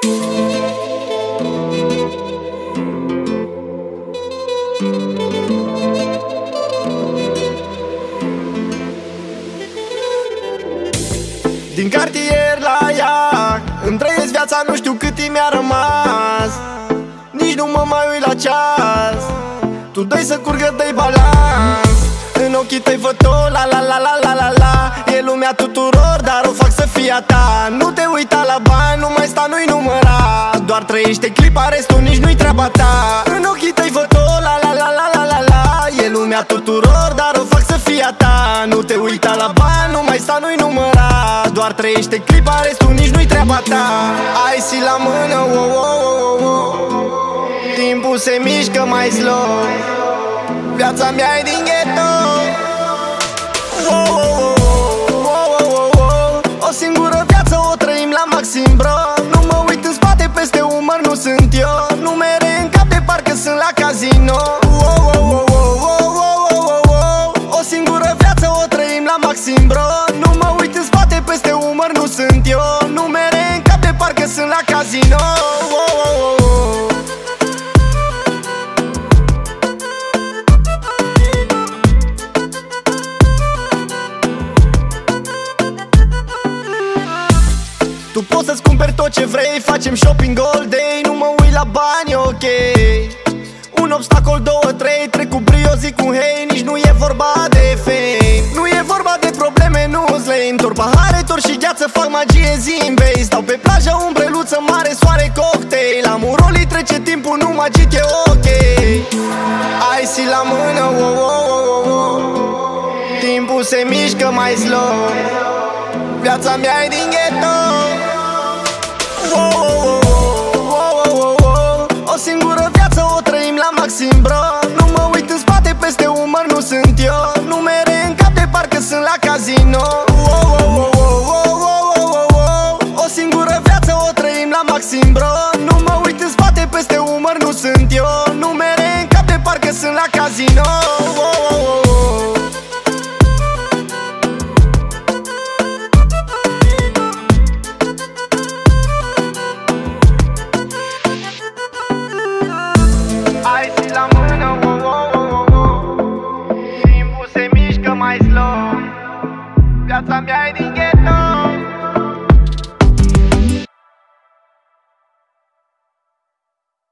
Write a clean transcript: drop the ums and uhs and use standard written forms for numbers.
Din cartier la ea îmi trăiesc viața, nu știu cât timp mi-a rămas. Nici nu mă mai uit la ceas. Tu dai să curgă, dai balans. În ochii tăi văd tot la la la la la la la. E lumea tuturor, dar o fac să fie a ta. Nu te uita la bani, nu mai sta, nu-i număra. Doar trăiește clipa, restul nici nu-i treaba ta. În ochii tăi văd tot la la la la la la la. E lumea tuturor, dar o fac să fie a ta. Nu te uita la bani, nu mai sta, nu-i număra. Doar trăiește clipa, restul nici nu-i treaba ta. Ai si la mână, oh, oh, oh, oh. Timpul se mișcă mai slow. Viața mea e din ghetto. Oh, oh, oh, oh, oh, oh, oh. O singură viață o trăim la maxim, bro. Nu mă uit în spate, peste umăr nu sunt eu. Numere în cap de parcă sunt la casino. Oh, oh, oh, oh, oh, oh, oh, oh. O singură viață o trăim la maxim, bro. Nu mă uit în spate, peste umăr nu sunt eu. Numere în cap de parcă sunt la casino. Oh, oh, oh, oh. Tu poți să-ți cumperi tot ce vrei, facem shopping all day. Nu mă uit la bani, ok. Un obstacol, două, trei, trec cu brio, zic un hei. Nici nu e vorba de fame, nu e vorba de probleme, nu-ți le întorc. Pahare, tor și gheață, fac magie zi-n-vei. Stau pe plajă, umbreluță, mare, soare, cocktail. La murolii trece timpul, nu magic, e ok. Ai si la mână, oh, oh, oh, oh. Timpul se mișcă mai slow. Viața mea e din ghetto. Oh, oh, oh, oh, oh, oh. O singură viață o trăim la maxim, bro. Nu mă uit în spate, peste umăr nu sunt eu. Numere în cap de parcă sunt la casino.